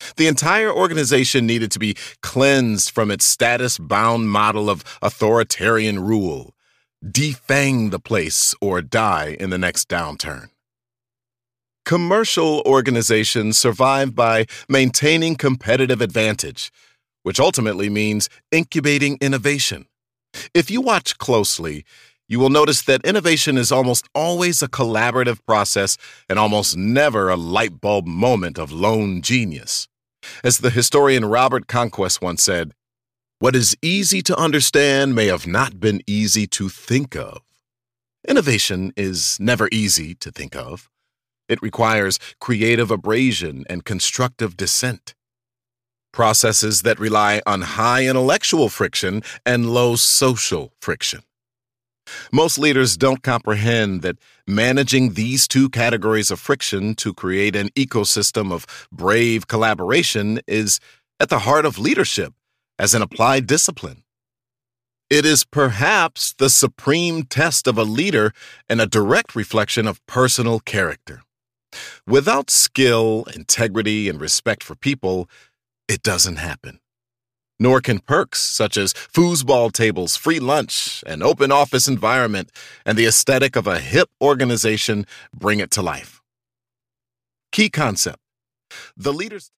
The entire organization needed to be cleansed from its status-bound model of authoritarian rule. Defang the place or die in the next downturn. Commercial organizations survive by maintaining competitive advantage, which ultimately means incubating innovation. If you watch closely, you will notice that innovation is almost always a collaborative process and almost never a light bulb moment of lone genius. As the historian Robert Conquest once said, "What is easy to understand may have not been easy to think of." Innovation is never easy to think of. It requires creative abrasion and constructive dissent. Processes that rely on high intellectual friction and low social friction. Most leaders don't comprehend that managing these two categories of friction to create an ecosystem of brave collaboration is at the heart of leadership as an applied discipline. It is perhaps the supreme test of a leader and a direct reflection of personal character. Without skill, integrity, and respect for people, it doesn't happen. Nor can perks such as foosball tables, free lunch, an open office environment, and the aesthetic of a hip organization bring it to life. Key concept: the leaders